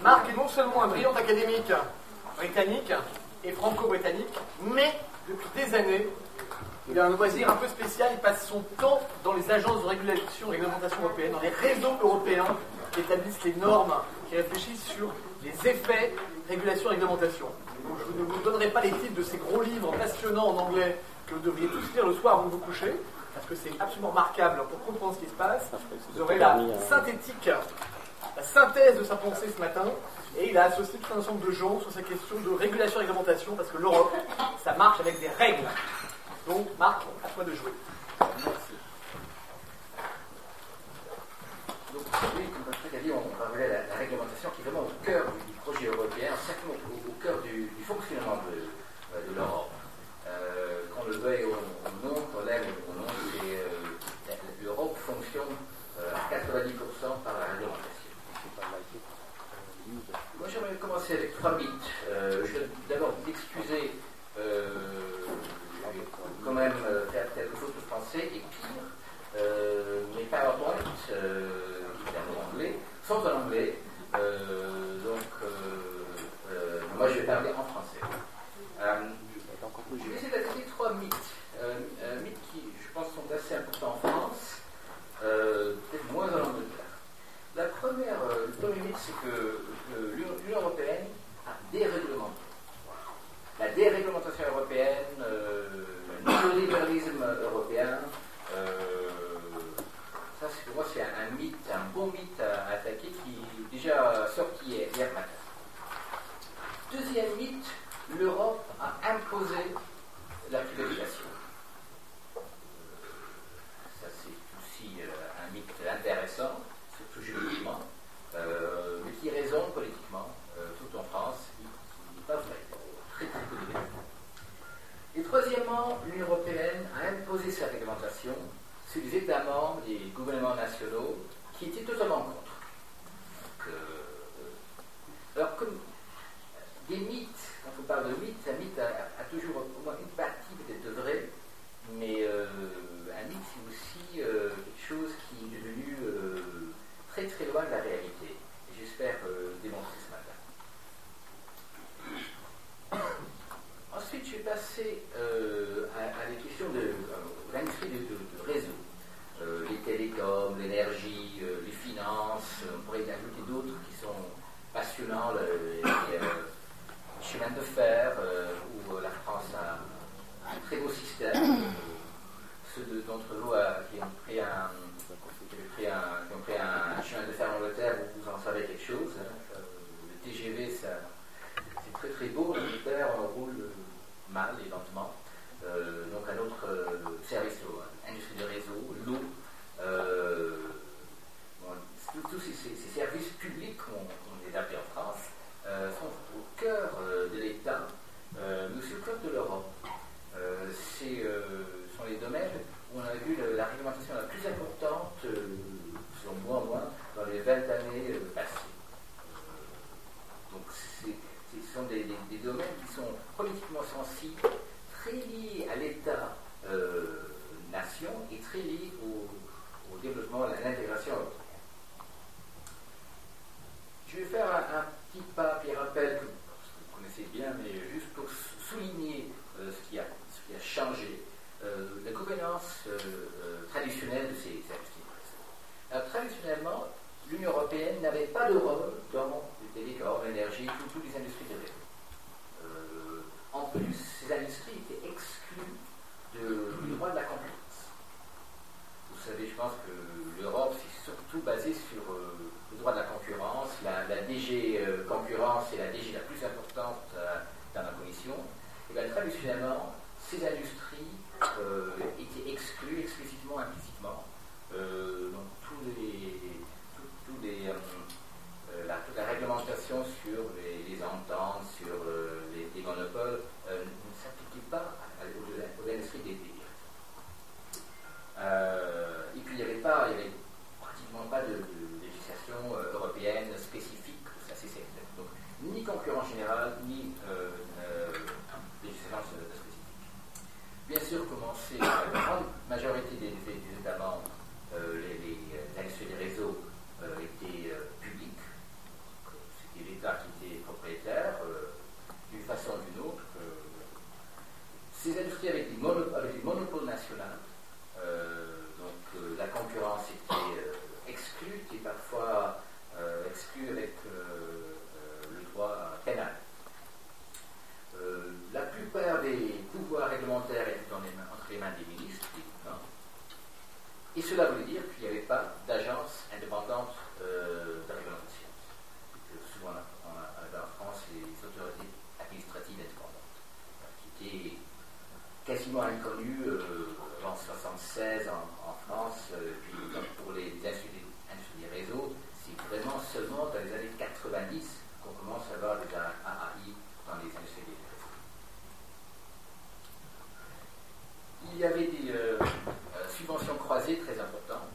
Marc est non seulement un brillant académique britannique et franco-britannique, mais depuis des années, il a un loisir un peu spécial. Il passe son temps dans les agences de régulation et réglementation européennes, dans les réseaux européens qui établissent les normes, qui réfléchissent sur les effets régulation et réglementation. Donc, je ne vous donnerai pas les titres de ces gros livres passionnants en anglais que vous devriez tous lire le soir avant de vous coucher, parce que c'est absolument remarquable pour comprendre ce qui se passe. Vous aurez la synthèse de sa pensée ce matin, et il a associé tout un ensemble de gens sur ces questions de régulation et réglementation, parce que l'Europe, ça marche avec des règles. Donc, Marc, à toi de jouer. Merci. Donc, aujourd'hui, comme Patrick a dit, on va voir la réglementation qui est vraiment au cœur du projet européen, certainement au cœur du fonctionnement de l'Europe. Qu'on le veuille ou non, qu'on l'aime ou non, l'Europe fonctionne à 90% par la réglementation. Moi, j'aimerais commencer avec 3 mythes. Je vais d'abord m'excuser, quand même faire quelque chose de français et pire. Mes PowerPoint, qui est en anglais, sont en anglais. Moi, je vais parler en français. Je vais essayer d'attaquer 3 mythes. Mythes qui, je pense, sont assez importants en France, peut-être moins en Angleterre. Le premier mythe, c'est que l'Union européenne a déréglementé. La déréglementation européenne, le néolibéralisme européen, ça, pour moi, c'est un mythe, un bon mythe à attaquer qui est déjà sorti hier matin. Deuxième mythe, l'Europe a imposé la privatisation. Ça, c'est aussi un mythe intéressant, surtout juridiquement, mais qui résonne politiquement, tout en France, qui n'est pas vrai, très très peu de vérité. Et troisièmement, l'Union européenne a imposé sa réglementation sur les États membres et les gouvernements nationaux qui étaient totalement contre. Alors, comme des mythes, quand on parle de mythes, un mythe a toujours au moins une partie peut-être de vrai, mais un mythe c'est aussi quelque chose qui est devenu très très loin de la réalité. Et j'espère démontrer ce matin. Ensuite, je vais passer à des questions de l'industrie de réseau. Les télécoms, l'énergie, les finances, on pourrait y ajouter d'autres qui sont passionnants, les chemins de fer, où la France a un très beau système. Ceux d'entre vous qui ont pris un chemin de fer en Angleterre, vous en savez quelque chose. Le TGV, c'est très très beau. L'Angleterre, on roule mal et lentement. Donc un autre service, industrie de réseau, l'eau, tous ces services publics qu'on les appelle en France sont au cœur de l'État, mais aussi au cœur de l'Europe. Ce sont les domaines où on a vu la réglementation la plus importante, selon moi au moins, dans les 20 années passées. Donc ce sont des domaines qui sont politiquement sensibles, très liés à l'État-nation et très liés au développement, à l'intégration européenne. Je vais faire un petit papier rappel que vous connaissez bien, mais juste pour souligner ce qui a changé, la gouvernance traditionnelle de ces industries. Alors, traditionnellement, l'Union européenne n'avait pas de rôle dans les télécoms, l'énergie, toutes les industries de réseau. En plus, ces industries étaient exclues du droit de la concurrence. Vous savez, je pense que l'Europe s'est surtout basée sur le droit de la concurrence. La DG concurrence est la DG la plus importante dans la Commission. Et bien, traditionnellement, ces industries étaient exclues explicitement, implicitement. Donc, toute la réglementation sur les ententes, sur les monopoles, ne s'appliquait pas aux industries des pays. Et puis, il n'y avait pratiquement pas de législation européenne spécifique à ces secteurs. Donc, ni concurrence générale, ni législation spécifique. Bien sûr, comme on sait, la grande majorité des États membres, les industries des réseaux étaient publiques. C'était ces industries avec des monopoles nationaux, la concurrence était exclue et parfois exclue avec le droit pénal. La plupart des pouvoirs réglementaires étaient entre les mains des ministres, et cela voulait dire qu'il n'y avait pas d'agence indépendante de réglementation. Souvent, on avait en France les autorités administratives indépendantes, qui étaient quasiment inconnues en 1976 en France, puis pour les industries des réseaux, c'est vraiment seulement dans les années 90 qu'on commence à avoir des AAI dans les industries des réseaux. Il y avait des subventions croisées très importantes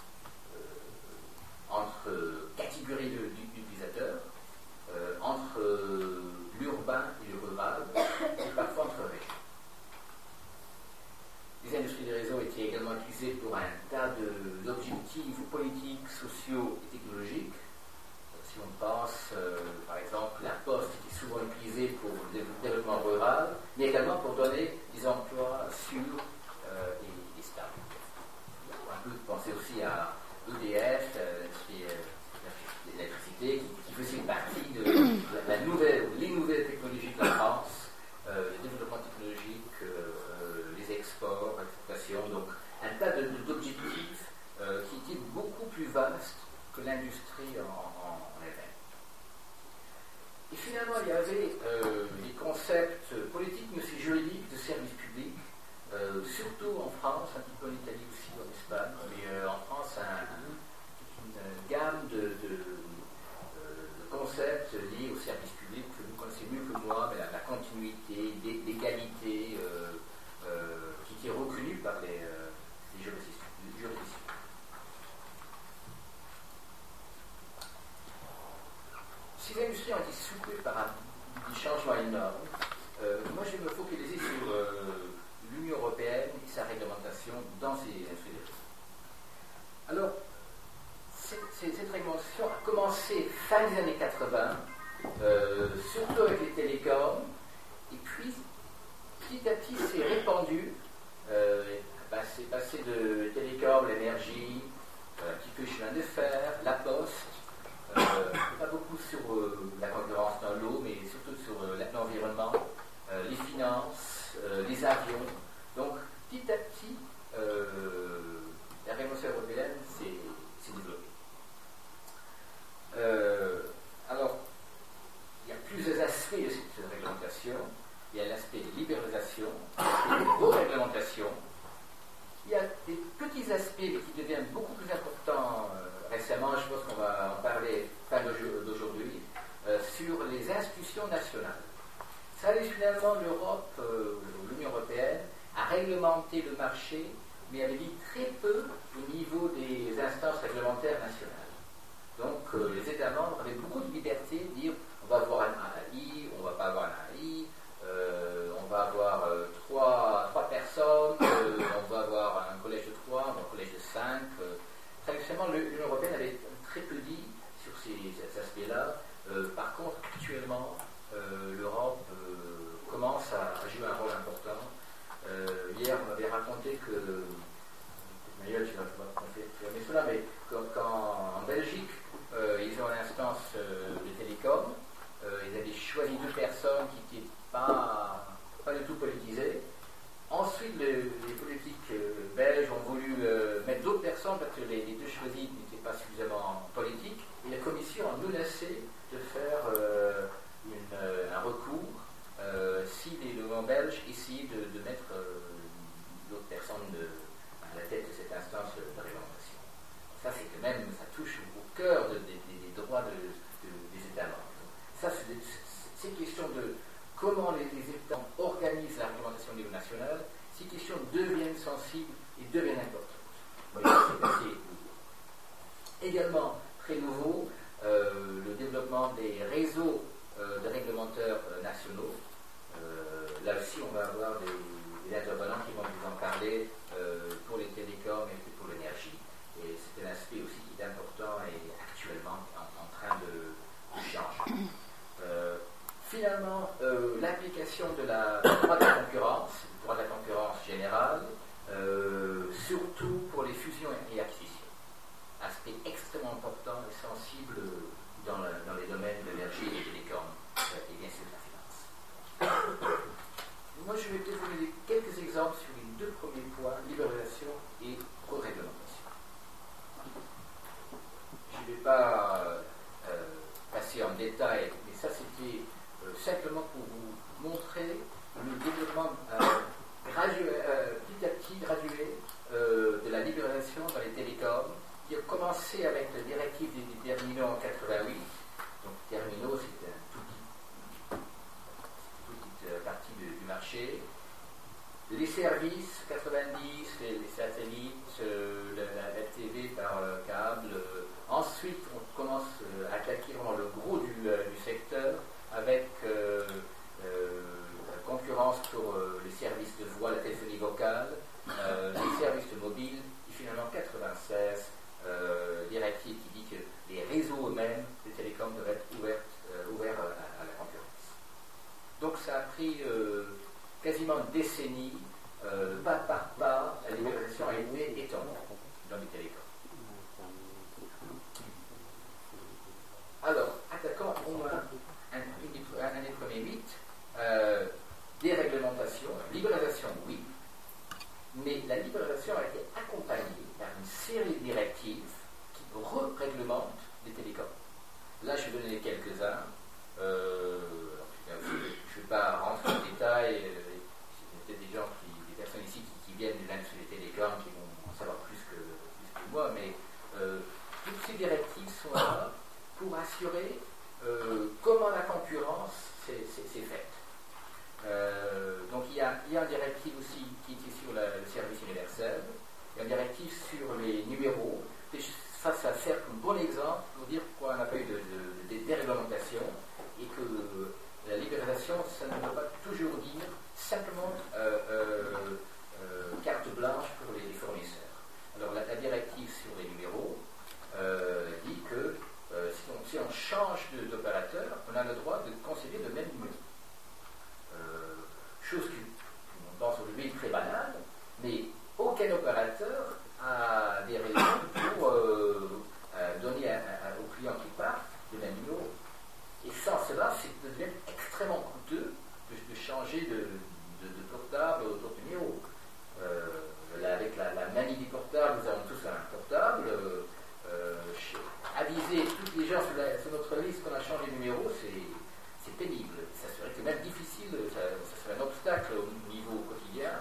entre catégories d'utilisateurs, entre l'urbain et le rural, et parfois entre régions. Les industries des réseaux étaient également utilisées pour un tas d'objectifs politiques, sociaux et technologiques. Si on pense, par exemple, la poste qui est souvent utilisée pour le développement rural, mais également pour donner des emplois sûrs et stables. On peut penser aussi à EDF, l'électricité, qui faisait partie de les nouvelles technologies de la France, le développement technologique, les exports, l'exportation, donc un tas d'objectifs qui étaient beaucoup plus vastes que l'industrie en elle-même. Et finalement, il y avait des concepts politiques, mais aussi juridiques de services publics, surtout en France, un petit peu en Italie aussi, en Espagne, mais en France, une gamme de concepts liés aux services publics que vous connaissez mieux que moi, mais la continuité, l'égalité, qui est reconnue par les juridictions. Ces industries ont été secouées par des changements énormes. Moi, je vais me focaliser sur l'Union européenne et sa réglementation dans ces industries. Alors, cette réglementation a commencé fin des années 80, surtout avec les télécoms, et puis petit à petit s'est répandu, c'est passé de télécom, l'énergie, un petit peu chemin de fer, la poste, pas beaucoup sur la concurrence dans l'eau, mais surtout sur l'environnement, les finances, les avions. Donc petit à petit, la réglementation européenne s'est développée. Alors, il y a plusieurs aspects de cette réglementation. Il y a l'aspect de libéralisation, l'aspect de réglementation. Il y a des petits aspects qui deviennent beaucoup plus importants récemment, je pense qu'on va en parler fin d'aujourd'hui, sur les institutions nationales. Traditionnellement, l'Europe, l'Union européenne, a réglementé le marché, mais avait dit très peu au niveau des instances réglementaires nationales. Donc, les États membres avaient beaucoup de liberté de dire on va avoir un AI, on ne va pas avoir un AI, on va avoir trois personnes, on va avoir un collège de 3, un collège de 5. Traditionnellement, l'Union européenne avait très peu dit sur ces aspects-là. Par contre, actuellement, l'Europe commence à jouer un rôle important. Hier, on m'avait raconté que, Manuel, tu vas confirmer cela, mais qu'en Belgique, ils ont une instance de télécom, ils avaient choisi 2 personnes qui n'étaient pas du tout politisées. Ensuite, les politiques belges ont voulu mettre d'autres personnes parce que les 2 choisis n'étaient pas suffisamment politiques, et la commission a menacé de faire un recours si les gouvernements belges essayaient de mettre d'autres personnes à la tête de cette instance de réglementation. Ça, c'est quand même, ça touche au cœur des droits des États membres. Ça, c'est question de comment les États organisent la réglementation au niveau national. Ces questions deviennent sensibles et deviennent importantes. Mais c'est assez nouveau. Également, très nouveau, le développement des réseaux de réglementeurs nationaux. Là aussi, on va avoir des intervenants qui vont vous en parler pour les télécoms et pour l'énergie. Et c'est un aspect aussi qui est important et actuellement en train de changer. Finalement, l'application du droit de la concurrence, le possible dans les domaines de l'énergie et des télécoms, et bien sûr de la finance. Moi, je vais peut-être vous donner quelques exemples sur les deux premiers points, libéralisation et réglementation. Je ne vais pas passer en détail, mais ça c'était simplement pour vous montrer le développement petit à petit gradué de la libéralisation dans les télécoms, qui a commencé avec la directive des terminaux en 88. Donc terminaux, c'était une toute petite partie du marché. Les services, 90, les satellites, la TV par câble. Ensuite, on commence à attaquer vraiment le gros du secteur avec la concurrence pour les services de voix, la téléphonie vocale, les services mobiles, et finalement 96, directive qui dit que les réseaux eux-mêmes, les télécoms, doivent être ouverts à la concurrence. Donc ça a pris quasiment une décennie, pas par pas, la libéralisation a été étendue dans les télécoms. Alors, attaquons au moins un des premiers mythes. Déréglementation, libéralisation, oui, mais la libéralisation a été accompagnée par une série de directives qui réglementent les télécoms. Là, je vais donner quelques-uns. Je ne vais pas rentrer dans le détail. Il y a peut-être des personnes ici qui viennent de l'industrie des télécoms qui vont en savoir plus que moi, mais toutes ces directives sont là pour assurer comment la concurrence s'est faite. Donc il y a une directive aussi qui est sur le service universel, il y a une directive sur les numéros. Ça sert comme bon exemple pour dire pourquoi on n'a pas eu de déréglementation et que la libéralisation, ça ne veut pas toujours dire simplement carte blanche pour les fournisseurs. Alors la directive sur les numéros dit que si on change d'opérateur, on a le droit de concéder le même numéro. Chose qui, on pense aujourd'hui, est très banale, mais aucun opérateur a des raisons pour donner aux clients qui partent le même numéro. Et sans cela, ça devient extrêmement coûteux de changer de portable ou d'autres numéros. Avec la manie du portable, nous avons tous un portable. Aviser toutes les gens sur notre liste qu'on a changé de numéro, c'est pénible. Ça serait quand même difficile, ça serait un obstacle au niveau quotidien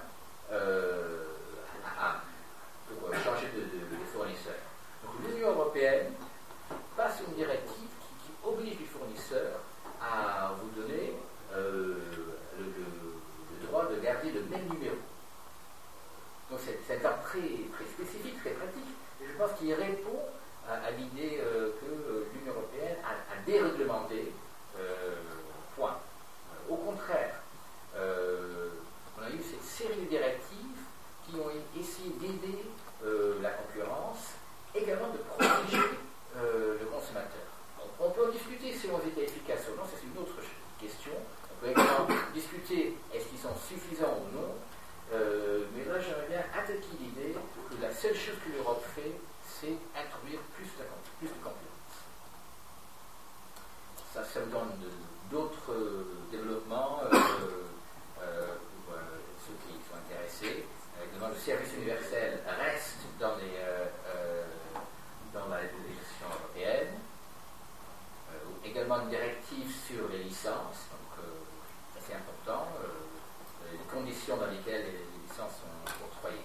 pour changer de fournisseur. Donc l'Union européenne passe une directive qui oblige les fournisseurs à vous donner le droit de garder le même numéro. Donc c'est un cas très, très spécifique, très pratique, et je pense qu'il répond à l'idée que l'Union européenne a déréglementé. Point. Au contraire, on a eu cette série de directives qui ont essayé d'aider la concurrence, également de protéger le consommateur. On peut en discuter si on était efficace ou non, c'est une autre question. On peut également discuter est-ce qu'ils sont suffisants ou non, mais là j'aimerais bien attaquer l'idée que la seule chose que l'Europe fait, c'est introduire plus de concurrence. Ça me donne d'autres développements pour ceux qui sont intéressés. Évidemment, le service universel reste dans la législation européenne. Également une directive sur les licences, donc ça c'est important, les conditions dans lesquelles les licences sont octroyées.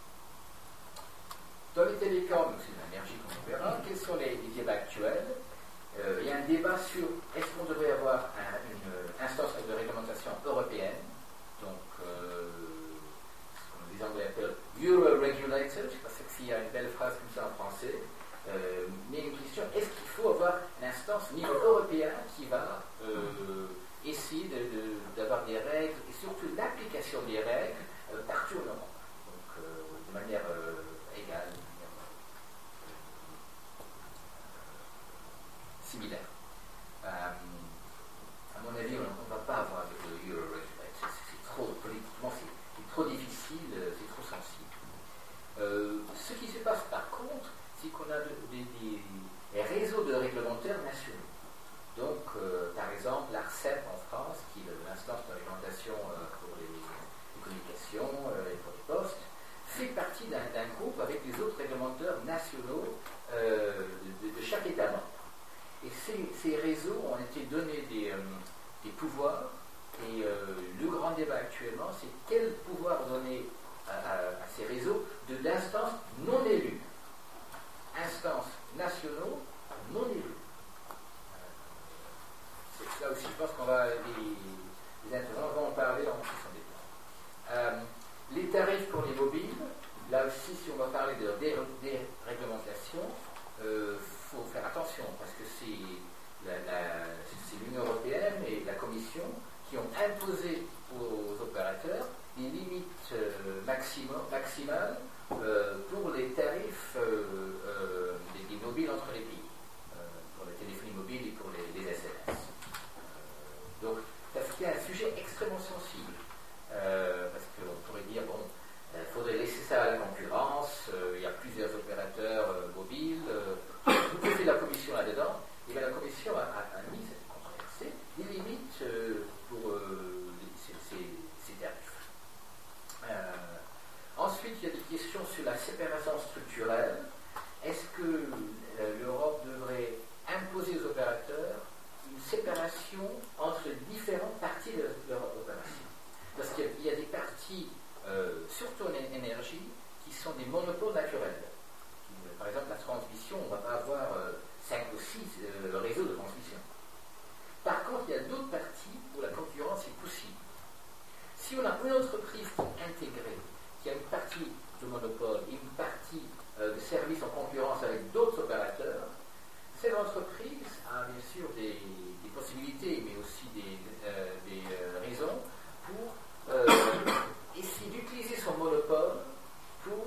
Dans les télécoms, c'est l'énergie qu'on verra, quels sont les débats actuels? Il y a un débat sur est-ce qu'on devrait avoir une instance de réglementation européenne, donc ce que les Anglais appellent Euro-regulator, je ne sais pas s'il y a une belle phrase comme ça en français, mais une question, est-ce qu'il faut avoir une instance au niveau européen qui va essayer d'avoir des règles et surtout l'application des règles partout en Europe, donc de manière égale, similaire. À mon avis, on ne va pas avoir le Euro-regulator, c'est trop, politiquement, c'est trop difficile, c'est trop sensible. Ce qui se passe par contre, c'est qu'on a des réseaux de règlement réglementeurs nationaux de chaque État membre. Et ces réseaux ont été donnés des pouvoirs, et le grand débat actuellement, c'est quel pouvoir donner à ces réseaux d'instances non élues, instances nationaux non élues. C'est là aussi, je pense qu'on va, les intervenants vont en parler en plus en détail. Les tarifs pour les mobiles, là aussi, si on va parler de déréglementation, faut faire attention, parce que c'est l'Union européenne et la Commission qui ont imposé aux opérateurs des limites maximales pour les tarifs des mobiles entre les pays, pour la téléphonie mobile et pour les SMS. Donc, c'est un sujet extrêmement sensible, parce qu'on pourrait dire, bon, il faudrait laisser ça à la concurrence, il y a plusieurs opérateurs mobiles, que fait la Commission là-dedans? Et bien la Commission a mis, controversée, des limites pour ces tarifs. Ensuite, il y a des questions sur la séparation structurelle. Est-ce que l'Europe devrait imposer aux opérateurs une séparation entre différentes parties de leur opération? Parce qu'il y a des parties, surtout en énergie, qui sont des monopoles naturels. Par exemple, la transmission, on ne va pas avoir 5 ou 6 réseaux de transmission. Par contre, il y a d'autres parties où la concurrence est possible. Si on a une entreprise intégrée, qui a une partie de monopole et une partie de service en concurrence avec d'autres opérateurs, cette entreprise a bien sûr des possibilités, mais aussi des raisons pour essayer d'utiliser son monopole pour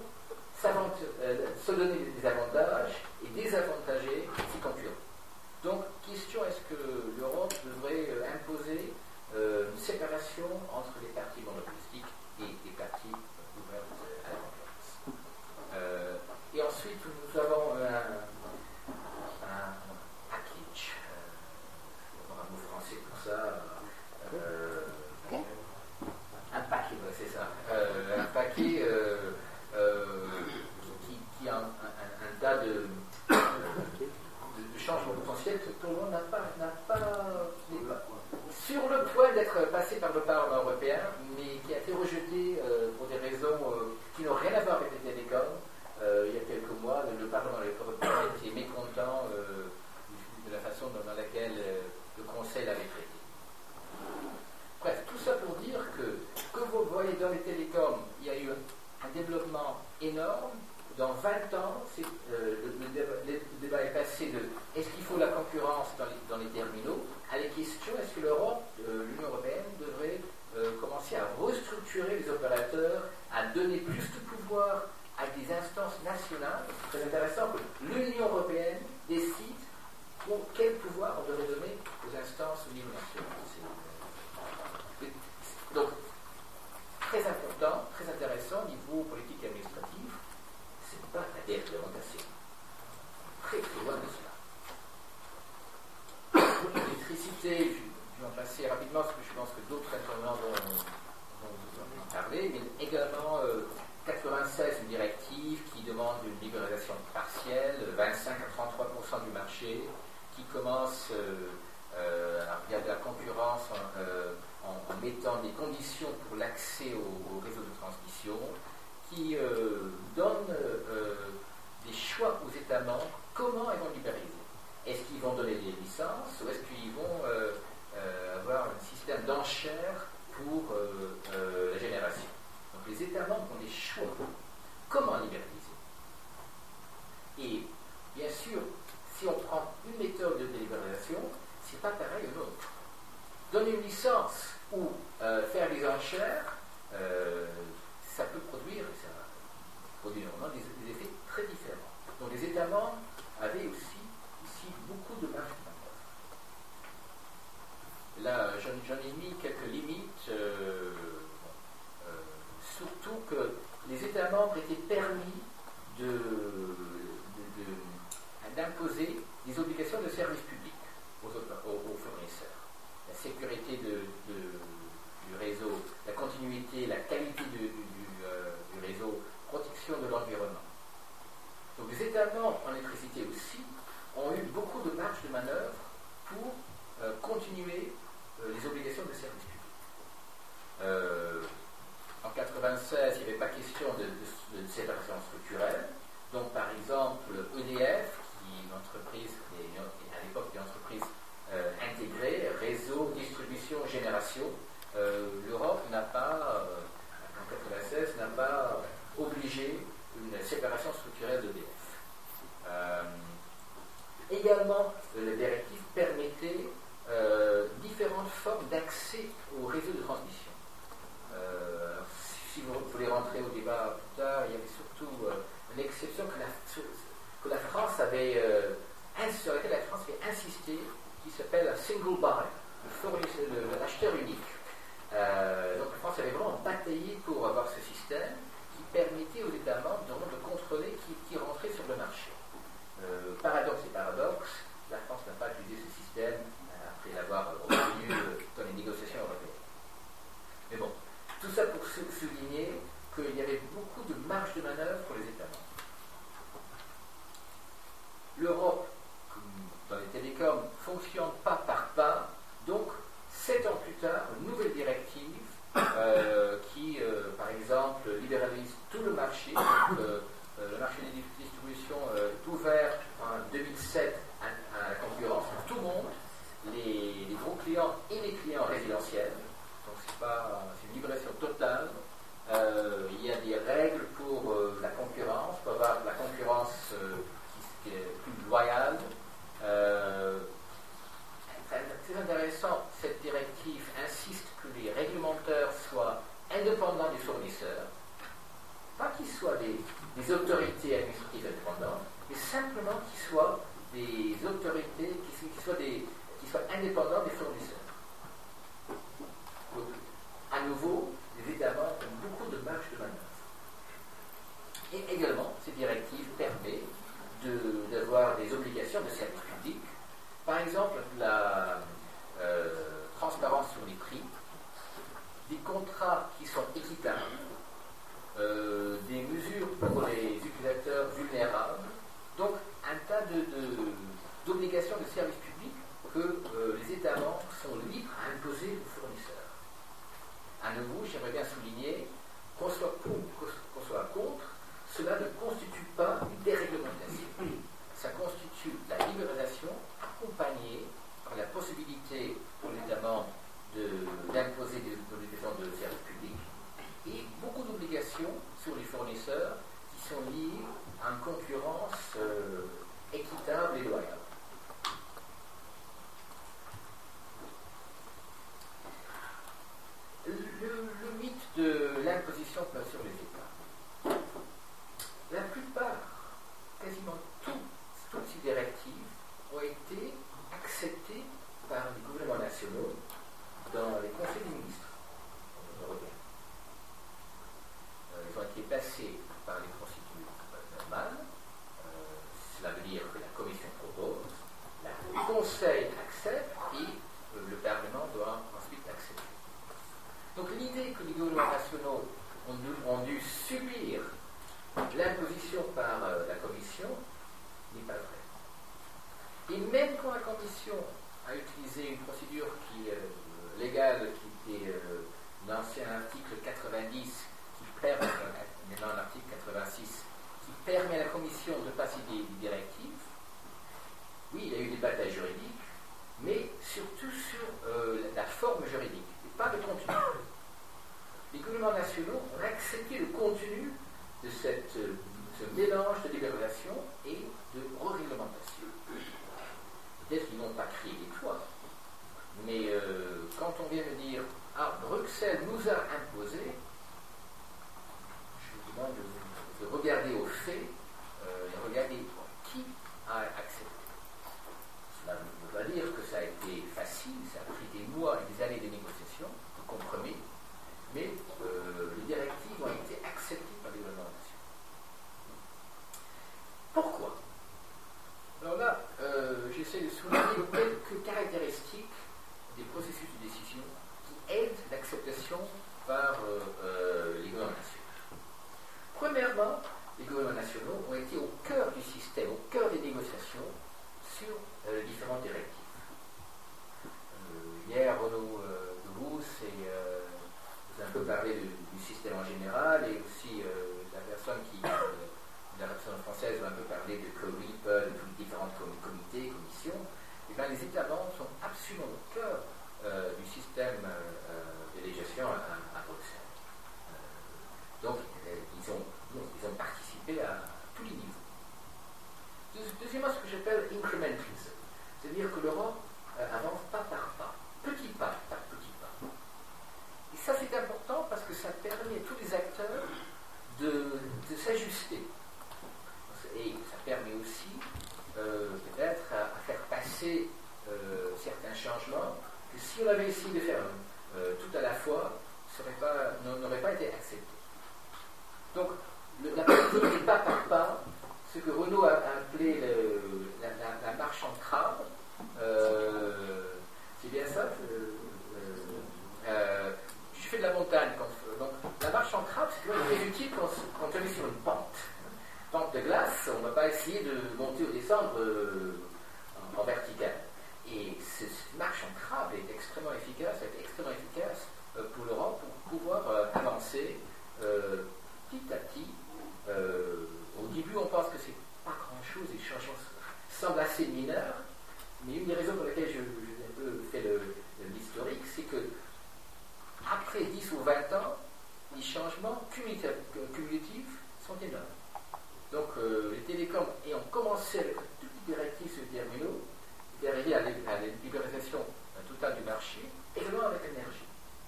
se donner des avantages et désavantager ses concurrents. Donc, question, est-ce que l'Europe devrait imposer une séparation entre les parties monopolistiques et les parties ouvertes à la concurrence? Et ensuite, nous avons un package, je vais avoir un mot français pour ça, un paquet, c'est ça, un paquet qui a un tas de changements potentiels que tout le monde n'est pas sur le point d'être passé par le Parlement européen, mais qui a été rejeté pour des raisons qui n'ont rien à voir avec les télécoms. Il y a quelques mois, le Parlement européen était mécontent de la façon dans laquelle le Conseil l'avait traité. Bref, tout ça pour dire que vous voyez dans les télécoms, il y a eu un développement énorme. Dans 20 ans, le débat est passé de est-ce qu'il faut la concurrence dans les terminaux à la question est-ce que l'Union européenne devrait commencer à restructurer les opérateurs, à donner plus de pouvoir à des instances nationales. C'est très intéressant que l'Union européenne décide pour quel pouvoir on devrait donner aux instances au niveau national. Donc, très important, très intéressant au niveau politique et administratif, c'est pas la déréglementation. Très très loin de cela. L'électricité, je vais en passer rapidement parce que je pense que d'autres intervenants vont en parler, mais également 96, une directive qui demande une libéralisation partielle, 25 à 33% du marché, qui commence à regarder la concurrence en mettant des conditions pour l'accès au réseau de transmission, qui donne des choix aux États membres, comment ils vont libéraliser. Est-ce qu'ils vont donner des licences ou est-ce qu'ils vont avoir un système d'enchères pour la génération? Donc les États membres ont des choix. Comment libéraliser? Et bien sûr, si on prend une méthode de libéralisation, c'est pas pareil aux autre. Donner une licence ou faire des enchères, ça peut produire normalement des effets très différents. Donc les États membres avaient aussi ici beaucoup de marge de manœuvre. Là, j'en ai mis quelques limites, surtout que les États membres étaient permis d'imposer des obligations de service public aux fournisseurs. La sécurité du réseau, la continuité, la qualité du réseau, protection de l'environnement. Donc les États membres en électricité aussi ont eu beaucoup de marge de manœuvre pour continuer les obligations de service public. En 1996, il n'y avait pas question de séparation structurelle. Donc par exemple, EDF, qui est une entreprise, à l'époque une entreprise intégrée, réseau, distribution, génération, l'Europe n'a pas, en 1996, n'a pas obligé une séparation structurelle d'EDF. Également, la directive permettait différentes formes d'accès au réseau de transmission. Si vous voulez rentrer au débat plus tard, il y avait surtout une exception que la France avait, sur laquelle la France avait insisté, qui s'appelle la single buy, l'acheteur unique. Donc la France avait vraiment bataillé pour avoir ce système qui permettait aux États membres de contrôler qui rentrait sur le marché. Paradoxe et paradoxe, la France n'a pas utilisé ce système après l'avoir obtenu dans les négociations européennes. Mais bon, tout ça pour souligner qu'il y avait beaucoup de marge de manœuvre pour les États membres. L'Europe, comme dans les télécoms, ne fonctionne pas par pas, donc 7 ans plus tard, une nouvelle directive qui, par exemple, libéralise tout le marché. Donc, le marché des distributions est ouvert en 2007 à la concurrence pour tout le monde, les gros clients et les clients résidentiels. Donc c'est une libération totale. Il y a des règles pour la concurrence, pour avoir la concurrence qui est plus loyale. C'est intéressant, cette directive insiste que les réglementeurs soient indépendants des fournisseurs, pas qu'ils soient des autorités administratives indépendantes, mais simplement qu'ils soient des autorités, qui soient indépendants des fournisseurs. Donc, à nouveau, les États membres ont beaucoup de marge de manœuvre. Et également, cette directive permet d'avoir des obligations de service public. Par exemple, la transparence sur les prix, des contrats qui sont équitables, des mesures pour les utilisateurs vulnérables, donc un tas d'obligations de service public que les États membres sont libres à imposer aux fournisseurs. À nouveau, j'aimerais bien souligner qu'on soit contre, cela ne constitue pas une déréglementation. Ça constitue la libéralisation accompagnée par la possibilité pour les États membres d'imposer des obligations de service public et beaucoup d'obligations sur les fournisseurs qui sont liées à une concurrence équitable et loyale. Le mythe de l'imposition sur les États. La plupart, quasiment toutes ces directives ont été acceptées par les gouvernements nationaux dans les conseils des ministres européens. Ils ont été passés par les procédures normales. Cela veut dire que la Commission propose, le Conseil accepte et le Parlement doit ensuite accepter. Donc l'idée que les gouvernements nationaux ont dû subir l'imposition par la Commission n'est pas vraie. Et même quand la Commission a utilisé une procédure légale qui était l'ancien article 90, qui permet, maintenant l'article 86, qui permet à la Commission de passer des directives, oui, il y a eu des batailles juridiques, mais surtout sur la forme juridique, et pas le contenu. Les gouvernements nationaux ont accepté le contenu de ce mélange de libéralisation et de réglementation. Peut-être qu'ils n'ont pas crié des toits, mais quand on vient me dire « Ah, Bruxelles nous a imposé », je vous demande de regarder aux faits et regarder qui a accepté. Cela ne veut pas dire que ça a été facile, ça a pris des mois et des années de négociations, de compromis, mais les directives ont été acceptées par les gouvernements nationaux. Pourquoi? Alors là, j'essaie de souligner quelques caractéristiques des processus de décision qui aident l'acceptation par les gouvernements nationaux. Premièrement, les gouvernements nationaux ont été au cœur du système, au cœur des négociations sur les différentes directives. Hier, Renaud Debous vous a un peu parlé du système en général, et aussi la personne française va un peu parler de CORIP, de tous les différents comités, commissions. Et bien, les États membres sont absolument au cœur du système de législation à Bruxelles. Donc, ils ont participé à tous les niveaux. Deuxièmement, ce que j'appelle incrementalism, c'est-à-dire que l'Europe avance pas par pas, petit pas par petit pas. Et ça, c'est important parce que ça permet à tous les acteurs de s'ajuster. Et ça permet aussi peut-être à faire passer certains changements que si on avait essayé de faire tout à la fois, n'aurait pas été accepté. Donc, la politique n'est pas par pas, ce que Renaud a appelé la marche en crabe. C'est bien ça. Je fais de la montagne. Donc, la marche en crabe, c'est très utile quand on est sur une pente de glace. On ne va pas essayer de monter ou descendre en vertical. Et cette marche en crabe est extrêmement efficace, pour l'Europe pour pouvoir avancer petit à petit. Au début, on pense que c'est pas grand-chose, les changements semblent assez mineurs, mais une des raisons pour lesquelles j'ai un peu fait l'historique, c'est que après 10 ou 20 ans, les changements cumulatifs sont énormes. Donc, les télécoms ayant commencé avec toutes les directives sur les terminaux, est arrivé à la libéralisation totale du marché, également avec l'énergie.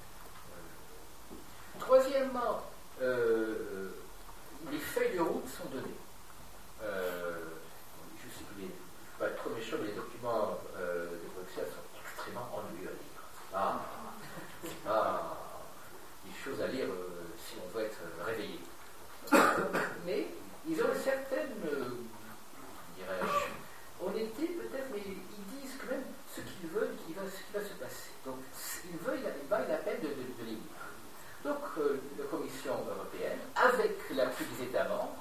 Troisièmement, les feuilles de route sont données. Je sais que pas être trop méchant, mais les documents de Bruxelles sont extrêmement ennuyeux à lire. C'est pas des choses à lire si on veut être réveillé. Mais ils ont une certaine, dirais-je, honnêteté peut-être, mais ils disent quand même ce qu'ils veulent, ce qui va se passer. Donc, ils valent la peine de les lire. Donc, la Commission européenne, avec l'appui des États membres,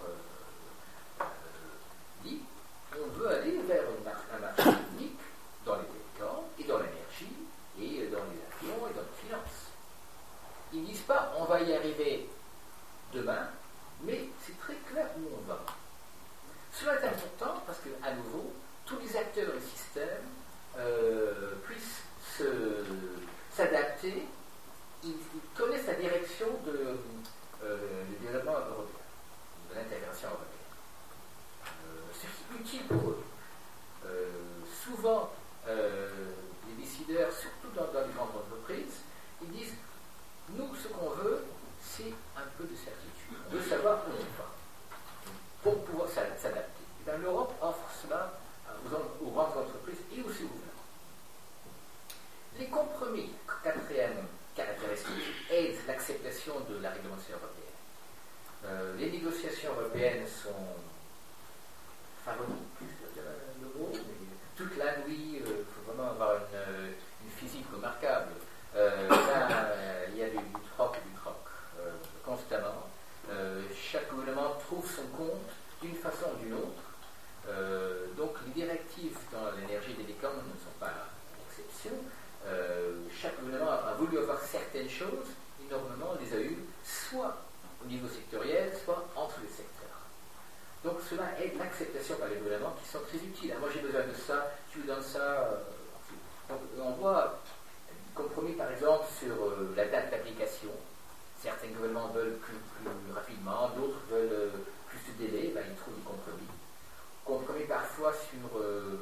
dit on veut aller vers un marché unique dans les télécoms, et dans l'énergie, et dans les avions, et dans les finances. Ils ne disent pas on va y arriver demain, mais c'est très clair où on va. Cela est important parce que, à nouveau, tous les acteurs du système puissent s'adapter. Ils connaissent la direction du développement européen, de l'intégration européenne. Ce qui est utile pour eux. Souvent, les décideurs, surtout dans les grandes entreprises, ils disent nous, ce qu'on veut, c'est un peu de certitude. On veut savoir où on va pour pouvoir s'adapter. Et bien, l'Europe offre cela aux grandes entreprises et aussi aux gouvernements. Les compromis, quatrième caractéristique, aident l'acceptation de la réglementation européenne. Les négociations européennes sont favorites, le mot, mais toute la nuit, il faut vraiment avoir une physique remarquable. Il y a du troc constamment. Chaque gouvernement trouve son compte d'une façon ou d'une autre. Donc les directives dans l'énergie et les télécoms ne sont pas l'exception. Chaque gouvernement a voulu avoir certaines choses, et normalement on les a eues soit au niveau sectoriel, soit entre les secteurs. Donc cela aide l'acceptation par les gouvernements qui sont très utiles. Moi j'ai besoin de ça, tu me donnes ça. Donc, on voit compromis par exemple sur la date d'application. Certains gouvernements veulent plus rapidement, d'autres veulent plus de délai, ben, ils trouvent des compromis. Compromis parfois sur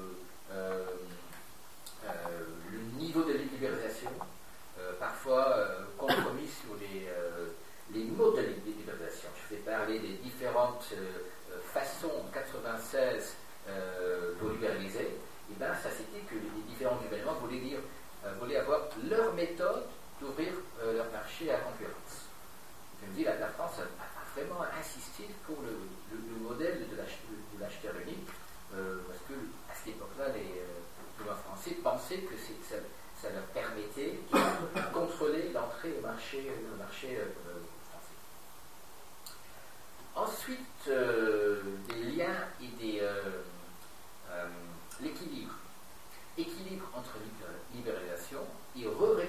le niveau de libéralisation, parfois compromis sur les modes de libéralisation. Je vais parler des différentes façons en 1996 pour libéraliser. Et bien ça c'était que les différents gouvernements voulaient avoir leur méthode d'ouvrir leur marché à la concurrence. Je me dis, la France a vraiment insisté pour le modèle de l'acheteur unique, parce que à cette époque-là, les gouvernements français pensaient que ça leur permettait de contrôler l'entrée au marché français. Ensuite,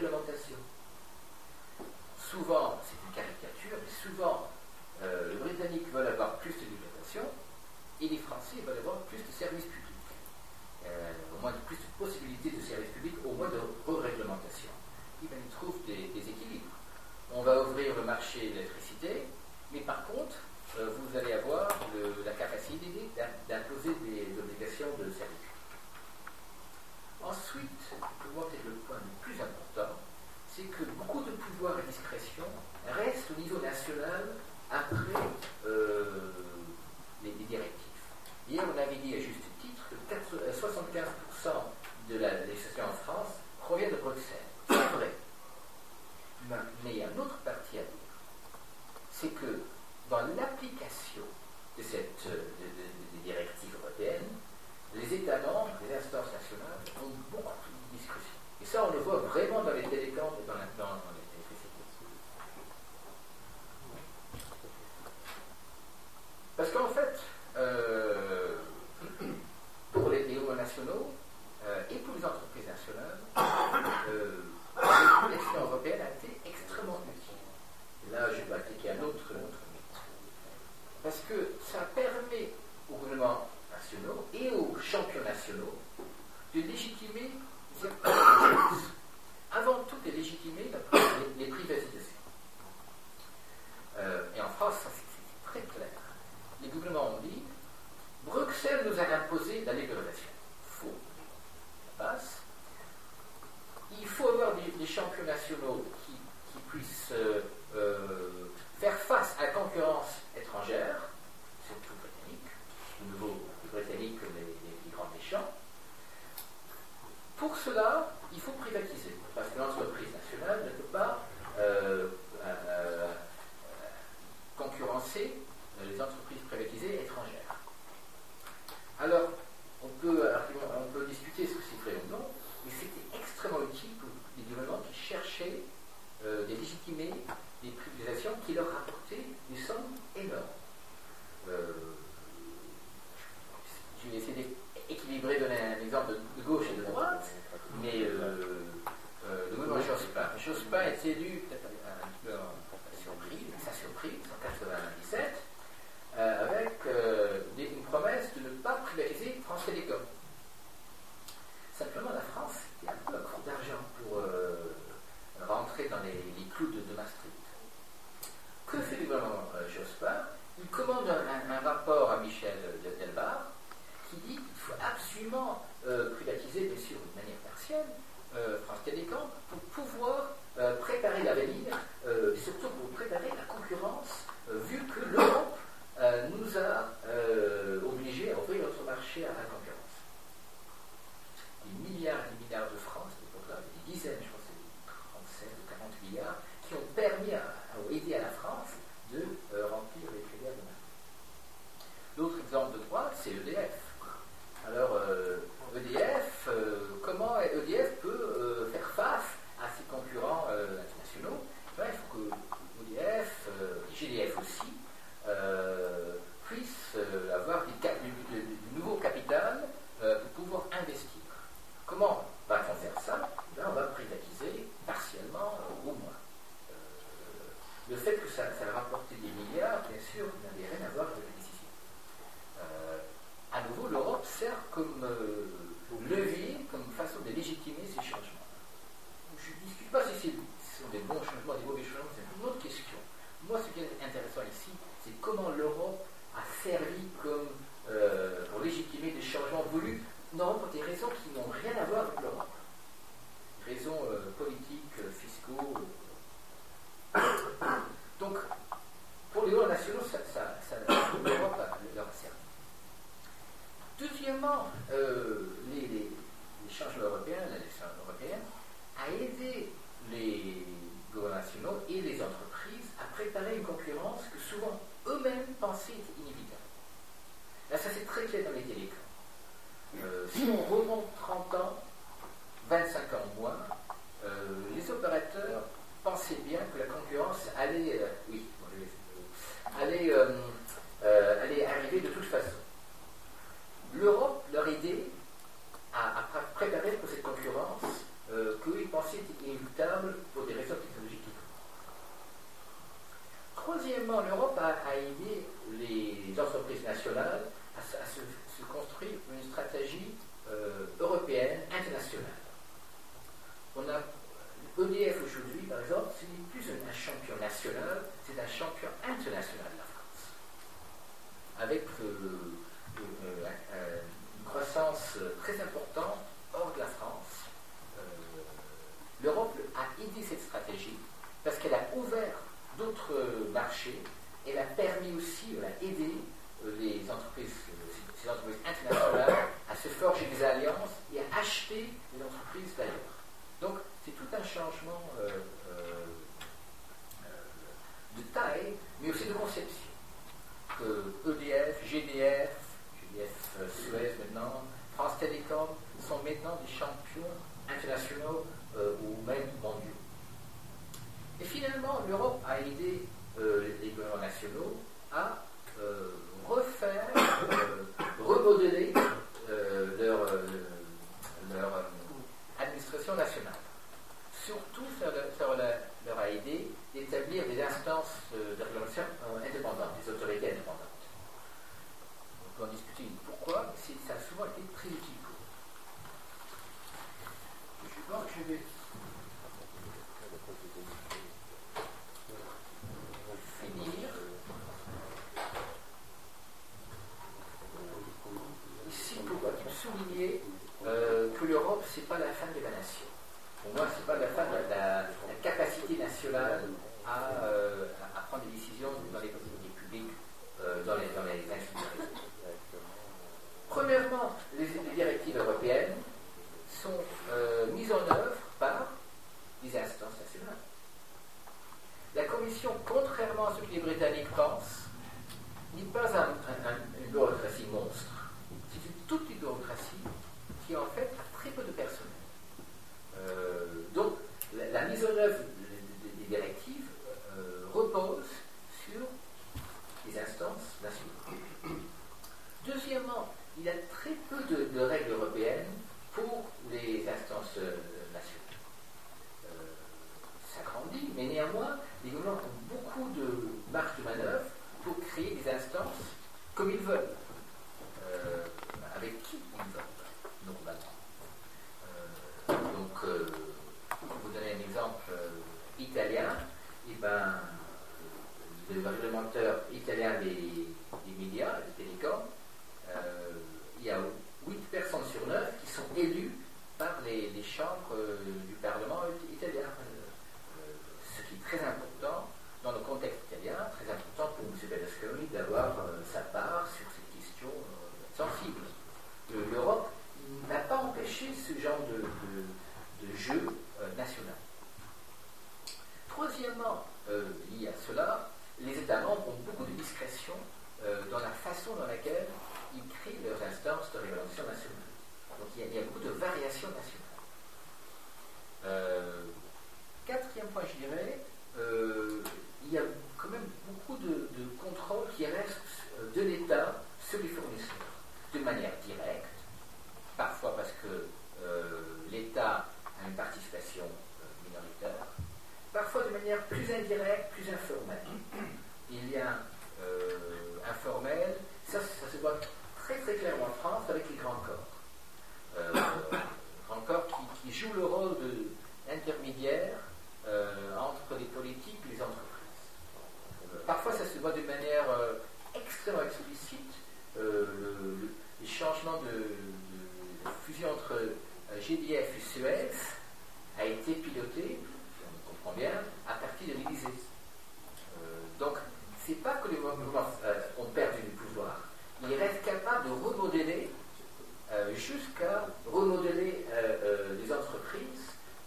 réglementation. Souvent, c'est une caricature, mais souvent, les Britanniques veulent avoir plus de réglementation et les Français veulent avoir plus de services publics. Au moins plus de possibilités de services publics, au moins de réglementation. Ils trouvent des équilibres. On va ouvrir le marché de l'électricité, mais par contre, vous allez avoir la capacité d'imposer des obligations de service. Ensuite, pour moi, peut-être le point le plus important, c'est que beaucoup de pouvoirs et discrétion restent au niveau national après les directives. Hier, on avait dit à juste titre que 75% de la législation en France provient de Bruxelles. C'est vrai. Mais il y a une autre partie à dire. C'est que dans l'application de des directives européennes, les États membres, les instances nationales ont beaucoup de discrétion. Et ça, on le voit vraiment dans les télécoms et dans l'électricité. Parce qu'en fait, pour les gouvernements nationaux et pour les entreprises nationales, l'élection européenne a été extrêmement utile. Et là, je vais appliquer un autre mythe. Parce que ça permet aux gouvernements nationaux et aux champions nationaux de légitimer avant tout de légitimer les privatisations. Et en France, ça, c'est très clair. Les gouvernements ont dit Bruxelles nous a imposé la libéralisation. Faux. Passe. Il faut avoir des champions nationaux qui puissent faire face à la concurrence étrangère, surtout britannique, de nouveau les Britanniques comme les grands méchants. Pour cela, il faut privatiser, parce que l'entreprise nationale ne peut pas concurrencer les entreprises privatisées étrangères. Alors, on peut discuter ce que c'est vrai ou non, mais c'était extrêmement utile pour les gouvernements qui cherchaient de légitimer des privatisations qui leur rapportaient des sommes énormes. Je vais essayer d'équilibrer, donner un exemple de gauche et de droite, mais le gouvernement Jospin est élu peut-être un peu sa surprise en 1997 avec une promesse de ne pas privatiser France Télécom. Simplement, la France était un peu à court d'argent pour rentrer dans les clous de Maastricht. Que fait le gouvernement Jospin? Il commande un rapport à Michel Delbar qui dit qu'il faut absolument privatiser, bien sûr, de manière partielle, France Télécom pour pouvoir préparer l'avenir, et surtout pour préparer la concurrence, vu que l'Europe nous a obligés à ouvrir notre marché à la concurrence. Des milliards et des milliards de francs, des dizaines, je pense, 37 ou 40 milliards, qui ont permis à aider à la France de remplir les critères de Maastricht. L'autre exemple de droite, c'est EDF. Alors, EDF, comment EDF peut faire face à ses concurrents internationaux? Il faut que EDF, GDF aussi, puissent avoir du nouveau capital pour pouvoir investir. Comment va-t-on faire ça? On va privatiser partiellement au moins. Le fait que ça a rapporté des milliards, bien sûr, n'avait rien à voir avec la décision. À nouveau, l'Europe sert comme levier, comme façon de légitimer ces changements. Je ne discute pas si ce sont des bons changements, des mauvais changements, c'est une autre question. Moi, ce qui est intéressant ici, c'est comment l'Europe a servi pour légitimer des changements voulus, non pour des raisons qui n'ont rien à voir avec l'Europe. Raisons politiques, fiscaux. Donc, pour les gouvernements nationaux, l'Europe leur a servi. Deuxièmement, les changements européens, la législation européenne, a aidé les gouvernements nationaux et les entreprises à préparer une concurrence que souvent eux-mêmes pensaient inévitable. Là, ça c'est très clair dans les télécoms. Si on remonte 30 ans, 25 ans moins, les opérateurs pensaient bien que la concurrence allait arriver de toute façon. L'Europe leur aidait à préparer pour cette concurrence qu'ils pensaient avancée était inéluctable pour des raisons technologiques. Troisièmement, l'Europe a aidé les entreprises nationales à se construire une stratégie européenne internationale. On a EDF aujourd'hui, par exemple, ce n'est plus un champion national, c'est un champion international de la France. Avec une croissance très importante hors de la France. L'Europe a aidé cette stratégie parce qu'elle a ouvert d'autres marchés. Elle a permis aussi, elle a aidé ces entreprises internationales à se forger des alliances et à acheter des entreprises d'ailleurs. Donc, c'est tout un changement de taille, mais aussi de conception. Que EDF, GDF Suez maintenant, France Télécom sont maintenant des champions internationaux ou même mondiaux. Et finalement, l'Europe a aidé les gouvernements nationaux à refaire, remodeler leur administration nationale. Surtout, ça leur a aidé d'établir des instances de réglementation indépendantes, des autorités indépendantes. On peut en discuter pourquoi, mais ça a souvent été très utile pour eux. Je vais finir ici pour souligner que l'Europe, ce n'est pas la fin de la nation. Pour moi, ce n'est pas la fin de la capacité nationale à prendre des décisions dans les politiques publiques, dans les institutions. Premièrement, les directives européennes sont mises en œuvre par des instances nationales. La Commission, contrairement à ce que les Britanniques pensent, n'est pas une bureaucratie monstre. C'est une toute petite bureaucratie qui, en fait, a très peu de personnel. Donc, la mise en œuvre des directives repose sur les instances nationales. Deuxièmement, il y a très peu de règles européennes pour les instances nationales. Ça grandit, mais néanmoins, les gouvernements ont beaucoup de marge de manœuvre pour créer des instances comme ils veulent, avec qui ils veulent, normalement. Pour vous donner un exemple italien, le réglementaire italien des médias, des télécoms, il y a 8 personnes sur 9 qui sont élues par les chambres du Parlement italien. Ce qui est très important dans le contexte italien, très important pour M. Berlusconi d'avoir sa part sur ces questions sensibles. L'Europe n'a pas empêché ce genre de jeu national. Troisièmement, lié à cela, les États membres ont beaucoup de discrétion dans la façon dans laquelle ils créent leurs instances de réglementation nationale. Donc il y a beaucoup de variations nationales. Quatrième point, je dirais, il y a quand même beaucoup de contrôle qui reste de l'État sur les fournisseurs, de manière directe, parfois parce que l'État a une participation minoritaire, parfois de manière plus indirecte, plus informelle. Il y a informel, ça se voit très très clairement en France avec les grands corps. Grands corps qui jouent le rôle d'intermédiaire entre les politiques et les entreprises. Parfois ça se voit de manière extrêmement explicite. Les changements de fusion entre GDF et Suez a été piloté, on comprend bien, à partir de l'Élysée. Donc, c'est pas que les mouvements ont perdu du pouvoir. Ils restent capables de remodeler jusqu'à remodeler les entreprises.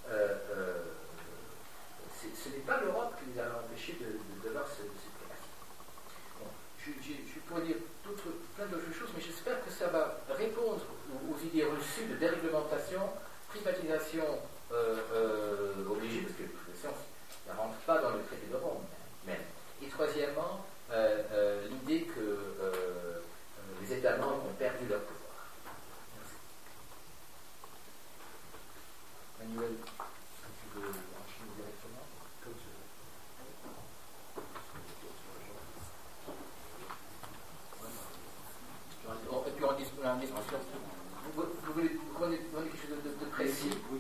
Ce n'est pas l'Europe qui nous a empêché d'avoir cette capacité. Bon, je pourrais dire plein d'autres choses, mais j'espère que ça va répondre aux idées reçues de déréglementation, privatisation obligée, parce que la privatisation ne rentre pas dans le traité de Rome. Même. Et troisièmement,